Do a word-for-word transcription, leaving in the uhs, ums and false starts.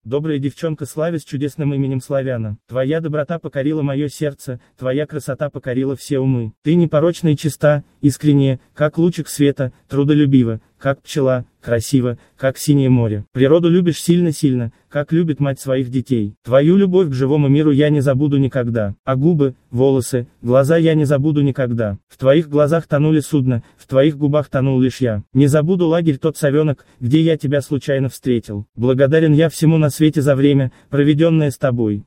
Добрая девчонка, славясь чудесным именем Славяна, твоя доброта покорила мое сердце, твоя красота покорила все умы. Ты непорочна и чиста, искренне, как лучик света, трудолюбива, как пчела, красиво, как синее море. Природу любишь сильно-сильно, как любит мать своих детей. Твою любовь к живому миру я не забуду никогда. А губы, волосы, глаза я не забуду никогда. В твоих глазах тонули судно, в твоих губах тонул лишь я. Не забуду лагерь тот совенок, где я тебя случайно встретил. Благодарен я всему на свете за время, проведенное с тобой.